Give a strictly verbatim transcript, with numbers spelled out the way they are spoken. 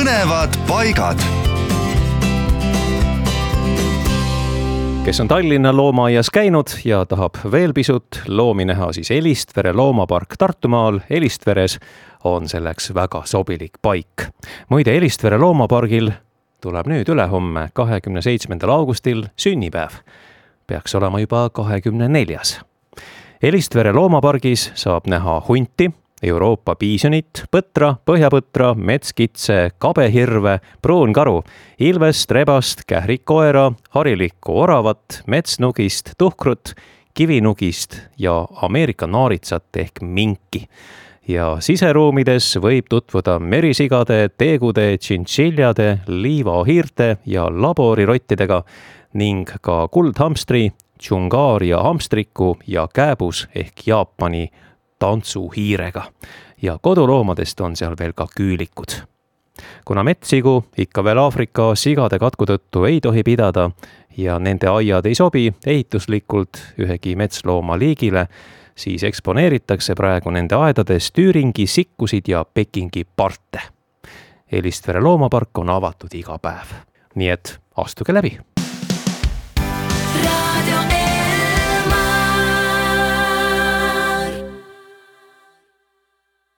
põnevad paigad. Kes on Tallinna loomaaias käinud ja tahab veel pisut loomi näha, siis Elistvere loomapark Tartumaal Elistveres on selleks väga sobilik paik. Muide, Elistvere loomapargil tuleb nüüd ülehomme kahekümne seitsmendal augustil sünnipäev. Peaks olema juba kahekümne neljas. Elistvere loomapargis saab näha hunti, Euroopa piisonit, põtra, põhjapõtra, metskitse, kabehirve, pruunkaru, ilvest, rebast, kährikkoera, harilikku oravat, metsnugist, tuhkrut, kivinugist ja Ameerika naaritsat ehk minki. Ja siseruumides võib tutvuda merisigade, teegude, tšintšiljade, liivahiirte ja laborirottidega ning ka kuldhamstri, tšungaaria hamstriku ja kääbus ehk Jaapani tantsuhiirega. Ja koduloomadest on seal veel ka küülikud. Kuna metssigu ikka veel Aafrika sigade katku tõttu ei tohi pidada ja nende aiad ei sobi ehituslikult ühegi metslooma liigile, siis eksponeeritakse praegu nende aedades tüüringi, sikkusid ja pekingi parte. Elistvere loomapark on avatud iga päev. Nii et astuge läbi!